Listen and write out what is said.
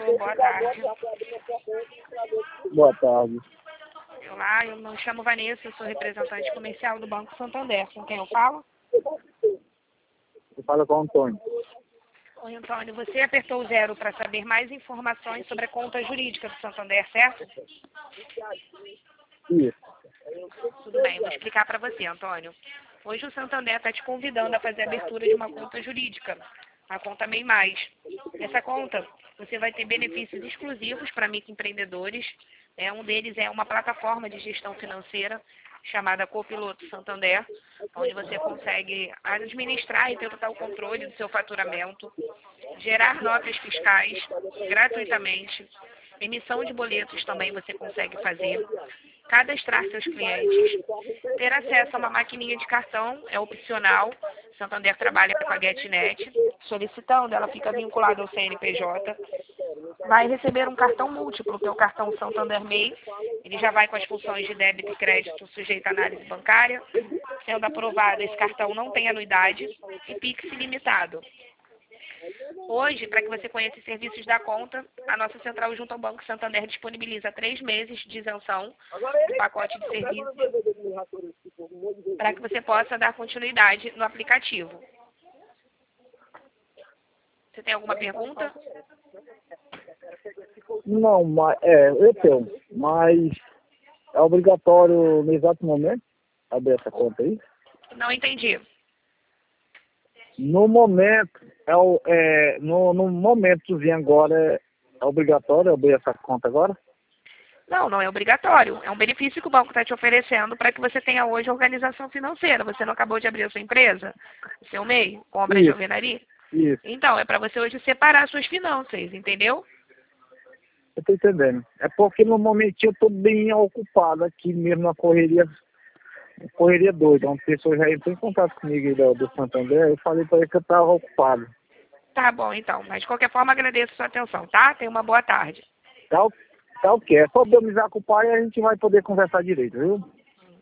boa tarde. Boa tarde. Olá, eu me chamo Vanessa, eu sou representante comercial do Banco Santander. Com quem eu falo? Você fala com o Antônio. Oi, Antônio, você apertou o 0 para saber mais informações sobre a conta jurídica do Santander, certo? Isso. Tudo bem, vou explicar para você, Antônio. Hoje o Santander está te convidando a fazer a abertura de uma conta jurídica, a conta MEI Mais. Nessa conta, você vai ter benefícios exclusivos para microempreendedores. Um deles é uma plataforma de gestão financeira chamada Copiloto Santander, onde você consegue administrar e ter total controle do seu faturamento, gerar notas fiscais gratuitamente, emissão de boletos também você consegue fazer, cadastrar seus clientes, ter acesso a uma maquininha de cartão, é opcional. Santander trabalha com a GetNet, solicitando, ela fica vinculada ao CNPJ. Vai receber um cartão múltiplo, que é o cartão Santander MEI. Ele já vai com as funções de débito e crédito sujeito à análise bancária. Sendo aprovado, esse cartão não tem anuidade e Pix ilimitado. Hoje, para que você conheça os serviços da conta, a nossa central junto ao Banco Santander disponibiliza 3 meses de isenção do pacote de serviços para que você possa dar continuidade no aplicativo. Você tem alguma pergunta? Não, mas eu tenho, mas é obrigatório no exato momento abrir essa conta aí? Não entendi. No momento, no momentozinho agora, é obrigatório abrir essa conta agora? Não, não é obrigatório. É um benefício que o banco está te oferecendo para que você tenha hoje organização financeira. Você não acabou de abrir a sua empresa, o seu MEI, com obra de Isso. alvenaria? Isso, Então, é para você hoje separar suas finanças, entendeu? eu tô entendendo. É porque no momentinho eu tô bem ocupado aqui mesmo na correria doida. Uma pessoa já entrou em contato comigo aí do Santander, eu falei para ele que eu estava ocupado. Tá bom, então. Mas, de qualquer forma, agradeço a sua atenção, tá? Tenha uma boa tarde. Tá ok. É só eu me desocupar e a gente vai poder conversar direito, viu?